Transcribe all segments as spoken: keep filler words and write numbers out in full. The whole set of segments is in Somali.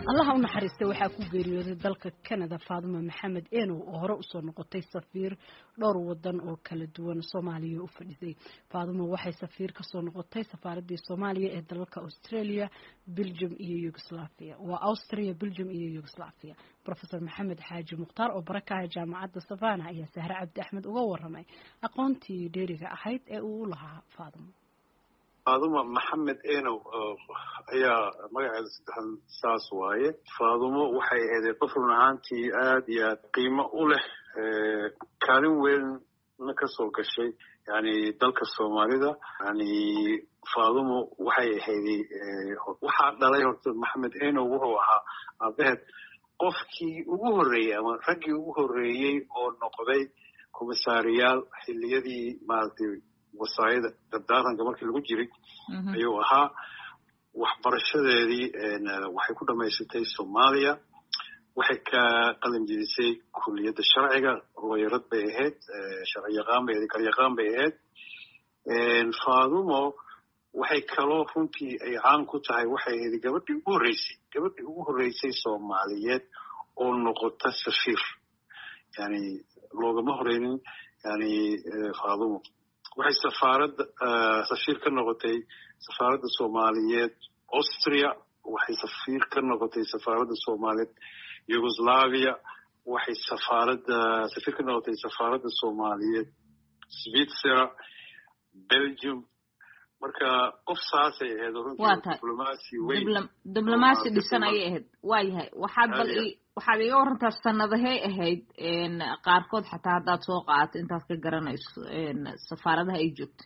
الله u naxariistay waxa ku geeriyooday dalka Canada Faaduma Maxamed Eno oo hore u soo noqotay safiir dhowr wadan oo kala duwan Soomaaliya u fadhisay. Faaduma waxay safiir ka soo noqotay safaaradda Soomaaliya ee dalalka Australia, Belgium iyo Yugoslavia. Waa Austria, Belgium iyo Yugoslavia. Professor Maxamed Xaaji Mukhtaar oo barakaha jaamacadda Savannah ayaa Sahra Cabdi Axmed uga waramay aqoontii dheeriga ahayd ee uu lahaa Faaduma. Faaduma Maxamed Eno ayaa magaceeda saddexan saas waaye. Faaduma waxay ahayd qof run ahaantii aad iyo aad qiimo u leh kaalin weyn ka soo gashay yani dalka Soomaalida. yani Faaduma waxay ahayd waxa dhalay horta Maxamed Eno wuxuu ahaa abeed qofkii ugu horeeyay ama raggii ugu horeeyay oo noqday komisaariyaal xilliyadii maartay wasaayada dadaaranka markii lagu jiray ayuu ahaa. waxbarashadeedii waxay ku dhamaysatay Soomaaliya. waxay ka qalin jebisay kulliyadda sharciga looyarad bay ahayd, sharci yaqaan bay ahayd, garyaqaan bay ahayd. Faadumo waxay kaloo runtii ay caan ku tahay waxay ahayd gabadhii ugu horreysay gabadhii ugu horreysay Soomaaliyeed oo noqota safiir. yani loogama horeynin yani Faadumo waxay safaaradda safiir ka noqotay safaaradda Soomaaliyeed Austria. waxay safiir ka noqotay safaaradda Soomaaliyeed Yugoslavia. waxay safaaradda safiir ka noqotay safaaradda Soomaaliyeed Switzerland, Belgium. marka qof saasay ahayd runtii diblomaasi weyn diblomaasi dhisan ay ahayd. waayahay waxaad bal waxaad iga warantaa sanadahay ahayd qaarkood xataa haddaad soo qaadato intaad ka garanayso safaaradaha ay joogto.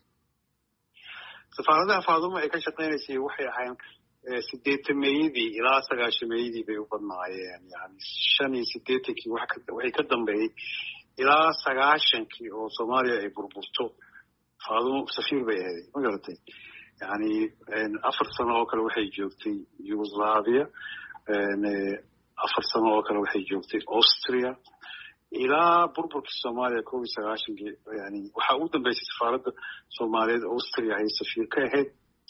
safaaradaha Faaduma ay ka shaqeynaysay waxay ahaayeen sideetameeyadii ilaa sagaashameeyadii bay u badnaayeen. yani shan iyo sideetankii waxay ka dambeeyey ilaa sagaashankii oo Soomaaliya ay burburto. Faaduma safiir bay ahayd ma garatay. yani afar sano oo kale waxay joogtay Yugoslavia, afar sano oo kale waxay joogtay Austria ilaa burburkii Soomaaliya kow iyo sagaashankii. yani waxaa ugu dambeysay safaaradda Soomaaliyeed Austria ay safiir ka ahayd.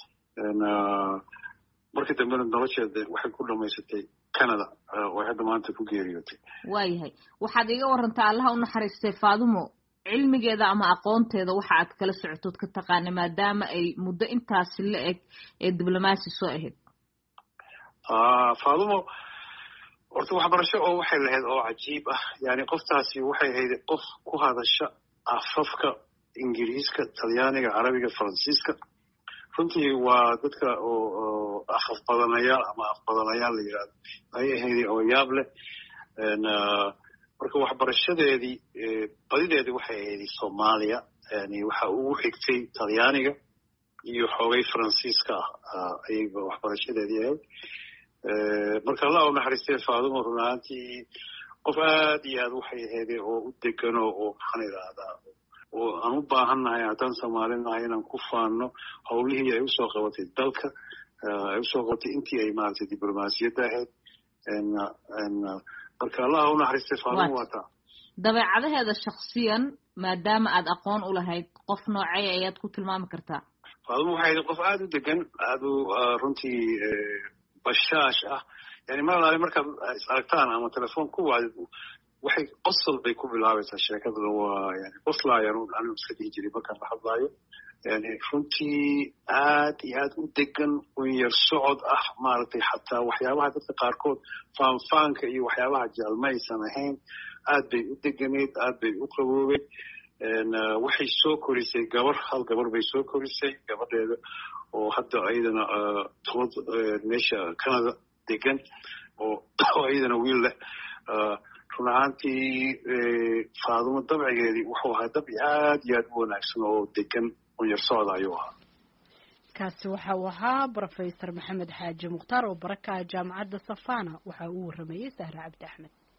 markii dambena nolosheeda waxay ku dhamaysatay Canada oo hadda maanta ku geeriyootay. waayahay waxaad iga warantaa allaha u naxariistay Faadumo cilmigeeda ama aqoonteeda waxa aad kala socotood ka taqaanay maadaama ay muddo intaas la eg ee diblomaasi soo ahayd. ah Faadumo horta waxbarasho oo waxay lahayd oo cajiib ah. yani qoftaasi waxay ahayd qof ku hadasha afafka Ingiriiska, Talyaaniga, Carabiga, Faransiiska. runtii waa dadka oo afaf badanayaal ama af badanayaal la yiraahdo ay ahayd oo yaab leh. marka waxbarashadeedii badideedii waxay ahayd Soomaaliya. yani waxa ugu xigtay Talyaaniga iyo xoogay Faransiiska ah ayaga waxbarashadeedii ahayd. marka Allah u naxariistay Faadumo run ahaantii qof aad iyo aad waxay ahayd oo u degan oo maxaan idhaahdaa oo aan u baahannahay haddaan Soomaalinahay inaan ku faano howlihii ay usoo qabatay dalka, ay usoo qabatay intii ay maaragtay diblomaasiyadda ahayd. marka Allah u naxariistay Faadumo waata dabeecadaheeda shakhsiyan maadaama aad aqoon u lahayd qof noocay ayaad ku tilmaami kartaa. Faadumo waxay ahayd qof aad u degan, aad u runtii bashaash ah. yani mar alaale markaad is aragtaan ama telefoon ku wacdid waxay qosol bay ku bilaabaysaa sheekada. waa yani qoslaayaan anigu iska dhihi jiray markaan la hadlaayo. yani runtii aad iyo aad u degan unyar socod ah maaragtay xataa waxyaabaha dadka qaarkood faanfaanka iyo waxyaabaha jaalma aysan ahayn. aad bay u deganeed, aad bay u qaboobay. waxay soo korisay gabar hal gabar bay soo korisay gabadheeda oo hadda ayadana tobad meesha Canada degan oo ayadana wiil leh. run ahaantii Faadumo dabcigeedii wuxuu ahaa dabci aad iyo aad u wanaagsan oo degan unyar socda ayuu ahaa. kaasi waxa uu ahaa Professor Maxamed Xaaji Mukhtaar oo barakaha jaamacadda Savannah waxa uu waramayay Sahra Cabdi Axmed.